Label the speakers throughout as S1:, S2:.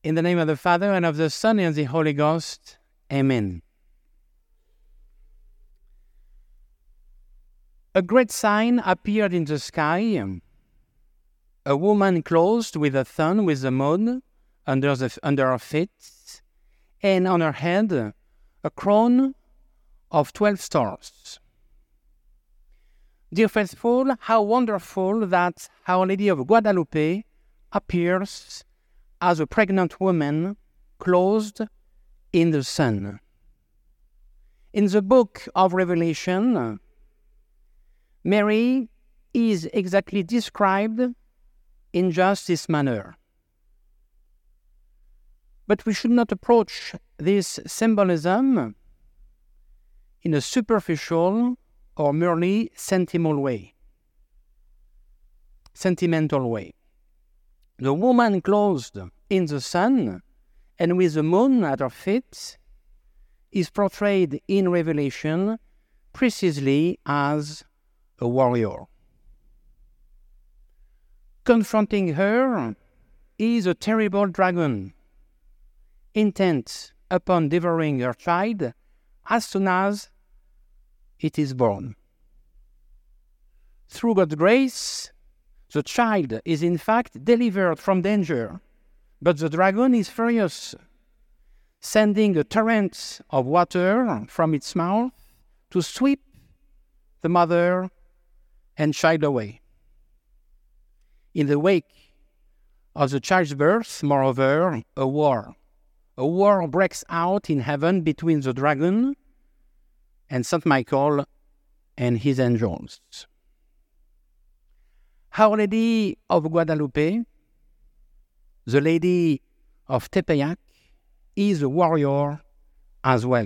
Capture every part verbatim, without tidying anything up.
S1: In the name of the Father, and of the Son, and of the Holy Ghost. Amen. A great sign appeared in the sky, a woman clothed with a sun with the moon under, the, under her feet, and on her head a crown of twelve stars. Dear faithful, how wonderful that Our Lady of Guadalupe appears as a pregnant woman clothed in the sun. In the book of Revelation, Mary is exactly described in just this manner. But we should not approach this symbolism in a superficial or merely sentimental way. Sentimental way. The woman clothed in the sun and with the moon at her feet is portrayed in Revelation precisely as a warrior. Confronting her is a terrible dragon, intent upon devouring her child as soon as it is born. Through God's grace, the child is in fact delivered from danger, but the dragon is furious, sending a torrent of water from its mouth to sweep the mother and child away. In the wake of the child's birth, moreover, a war. A war breaks out in heaven between the dragon and Saint Michael and his angels. Our Lady of Guadalupe, the Lady of Tepeyac, is a warrior as well.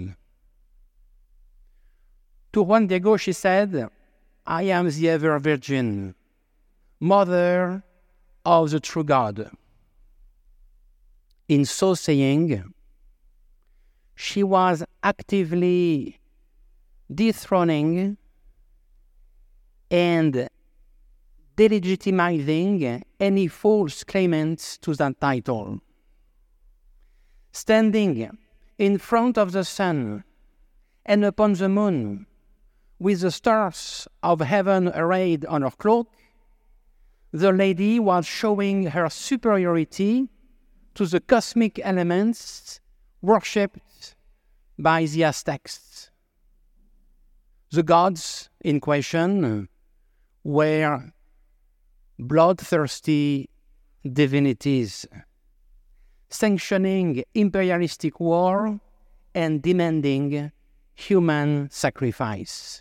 S1: To Juan Diego she said, "I am the ever Virgin, Mother of the true God." In so saying, she was actively dethroning and delegitimizing any false claimants to that title. Standing in front of the sun and upon the moon, with the stars of heaven arrayed on her cloak, the lady was showing her superiority to the cosmic elements worshipped by the Aztecs. The gods in question were bloodthirsty divinities, sanctioning imperialistic war and demanding human sacrifice.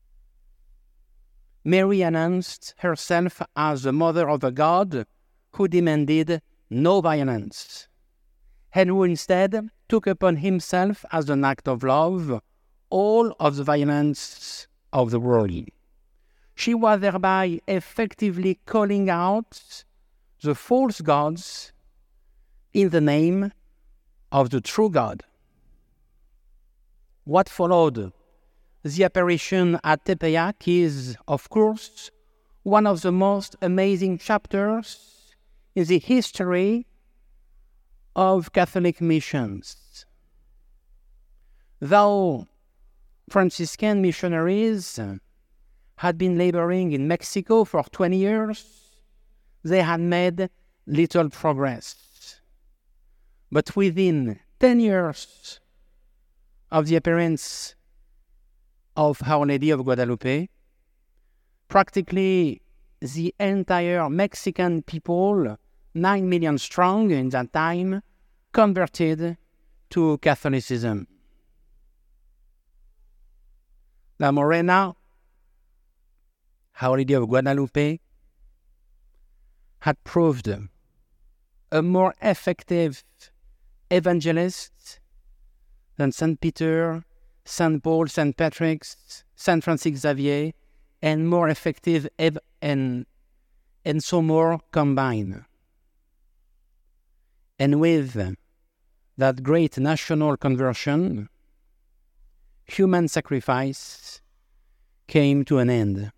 S1: Mary announced herself as the mother of a God who demanded no violence, and who instead took upon himself as an act of love all of the violence of the world. She was thereby effectively calling out the false gods in the name of the true God. What followed the apparition at Tepeyac is, of course, one of the most amazing chapters in the history of Catholic missions. Though Franciscan missionaries had been laboring in Mexico for twenty years, they had made little progress. But within ten years of the appearance of Our Lady of Guadalupe, practically the entire Mexican people, nine million strong in that time, converted to Catholicism. La Morena, Our Lady of Guadalupe, had proved a more effective evangelist than Saint Peter, Saint Paul, Saint Patrick, Saint Francis Xavier, and more effective ev- and, and so more combined. And with that great national conversion, human sacrifice came to an end.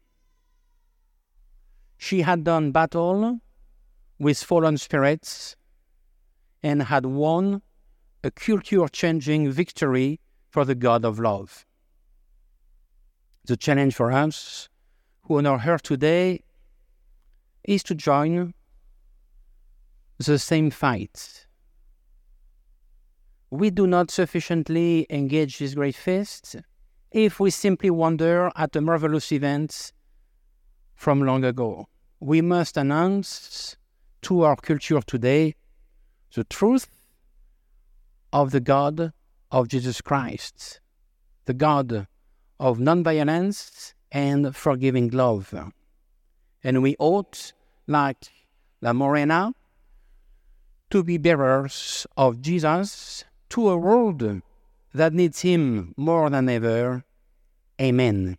S1: She had done battle with fallen spirits and had won a culture-changing victory for the God of love. The challenge for us who honor her today is to join the same fight. We do not sufficiently engage this great feast if we simply wonder at the marvelous events from long ago. We must announce to our culture today the truth of the God of Jesus Christ, the God of nonviolence and forgiving love. And we ought, like La Morena, to be bearers of Jesus to a world that needs him more than ever. Amen.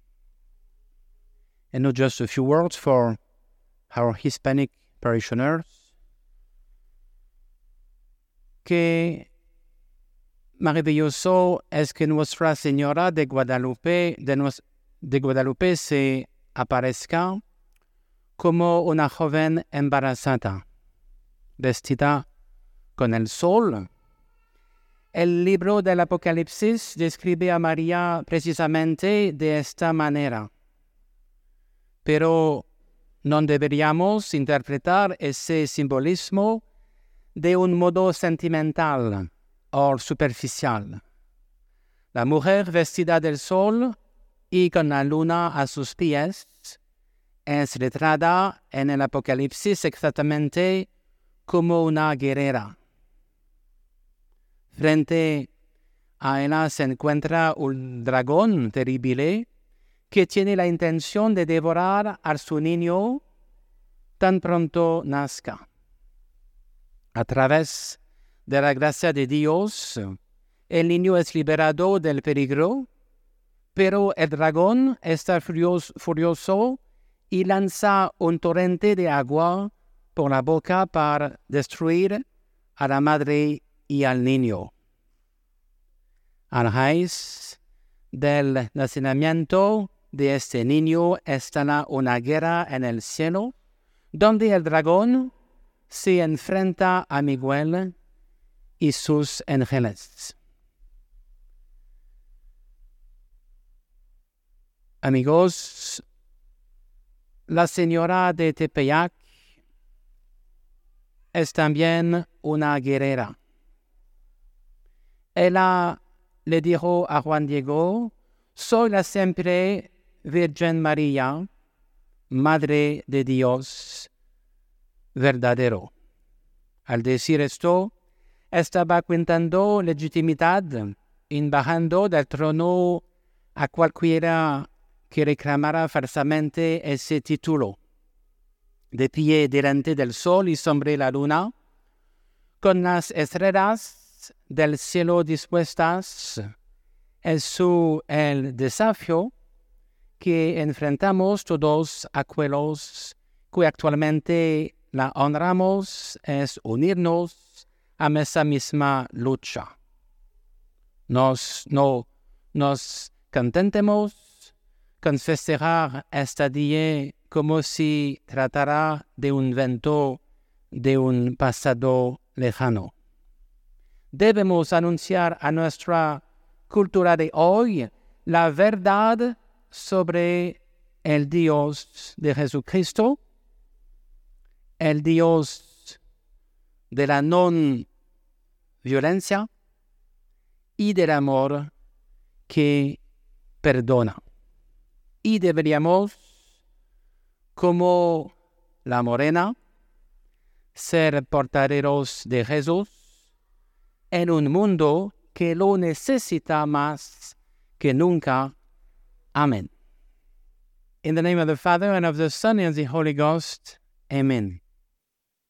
S1: And now just a few words for our Hispanic parishioners. Que maravilloso es que Nuestra Señora de Guadalupe, de, nos, de Guadalupe se aparezca como una joven embarazada, vestida con el sol. El libro del Apocalipsis describe a María precisamente de esta manera. Pero no deberíamos interpretar ese simbolismo de un modo sentimental o superficial. La mujer vestida del sol y con la luna a sus pies es retratada en el Apocalipsis exactamente como una guerrera. Frente a ella se encuentra un dragón terrible que tiene la intención de devorar a su niño tan pronto nazca. A través de la gracia de Dios, el niño es liberado del peligro, pero el dragón está furioso, furioso y lanza un torrente de agua por la boca para destruir a la madre y al niño. A raíz del nacimiento de este niño estará una guerra en el cielo, donde el dragón se enfrenta a Miguel y sus ángeles. Amigos, la señora de Tepeyac es también una guerrera. Ella le dijo a Juan Diego: soy la siempre Virgen María, Madre de Dios verdadero. Al decir esto, estaba cuentando legitimidad en bajando del trono a cualquiera que reclamara falsamente ese título. De pie delante del sol y sobre la luna, con las estrellas del cielo dispuestas, es su el desafío que enfrentamos todos aquellos que actualmente la honramos, es unirnos a esa misma lucha. Nos, no nos contentemos con festejar este día como si tratara de un evento de un pasado lejano. Debemos anunciar a nuestra cultura de hoy la verdad sobre el Dios de Jesucristo, el Dios de la non-violencia y del amor que perdona. Y deberíamos, como la morena, ser portaderos de Jesús en un mundo que lo necesita más que nunca. Amen. In the name of the Father, and of the Son, and of the Holy Ghost. Amen.